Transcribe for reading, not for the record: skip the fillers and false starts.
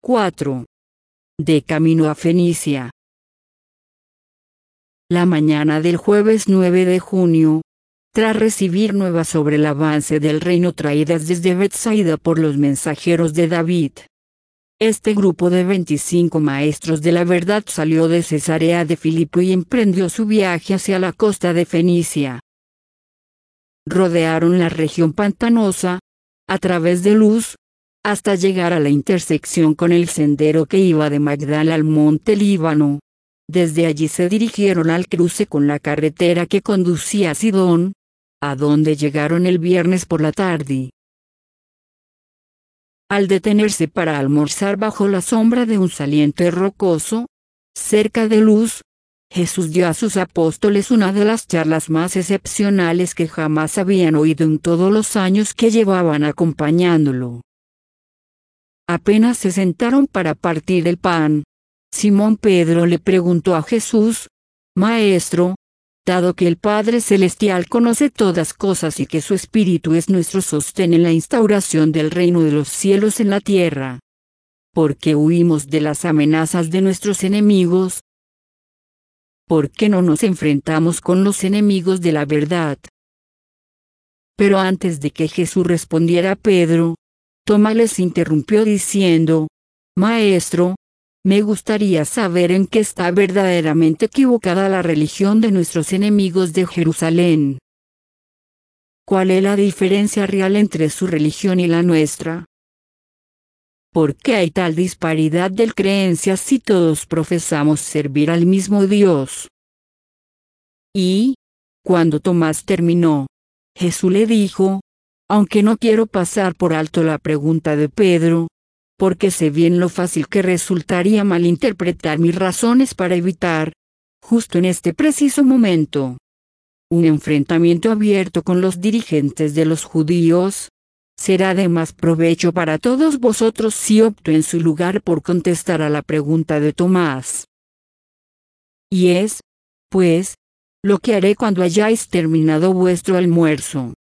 4. De camino a Fenicia. La mañana del jueves 9 de junio, tras recibir nuevas sobre el avance del reino traídas desde Betsaida por los mensajeros de David, este grupo de 25 maestros de la verdad salió de Cesarea de Filipo y emprendió su viaje hacia la costa de Fenicia. Rodearon la región pantanosa, a través de Luz, hasta llegar a la intersección con el sendero que iba de Magdala al monte Líbano. Desde allí se dirigieron al cruce con la carretera que conducía a Sidón, a donde llegaron el viernes por la tarde. Al detenerse para almorzar bajo la sombra de un saliente rocoso, cerca de Luz, Jesús dio a sus apóstoles una de las charlas más excepcionales que jamás habían oído en todos los años que llevaban acompañándolo. Apenas se sentaron para partir el pan, Simón Pedro le preguntó a Jesús: Maestro, dado que el Padre Celestial conoce todas cosas y que su Espíritu es nuestro sostén en la instauración del reino de los cielos en la tierra, ¿por qué huimos de las amenazas de nuestros enemigos? ¿Por qué no nos enfrentamos con los enemigos de la verdad? Pero antes de que Jesús respondiera, Pedro, Tomás les interrumpió diciendo: Maestro, me gustaría saber en qué está verdaderamente equivocada la religión de nuestros enemigos de Jerusalén. ¿Cuál es la diferencia real entre su religión y la nuestra? ¿Por qué hay tal disparidad de creencias si todos profesamos servir al mismo Dios? Y, cuando Tomás terminó, Jesús le dijo: aunque no quiero pasar por alto la pregunta de Pedro, porque sé bien lo fácil que resultaría malinterpretar mis razones para evitar, justo en este preciso momento, un enfrentamiento abierto con los dirigentes de los judíos, será de más provecho para todos vosotros si opto en su lugar por contestar a la pregunta de Tomás. Y es, pues, lo que haré cuando hayáis terminado vuestro almuerzo.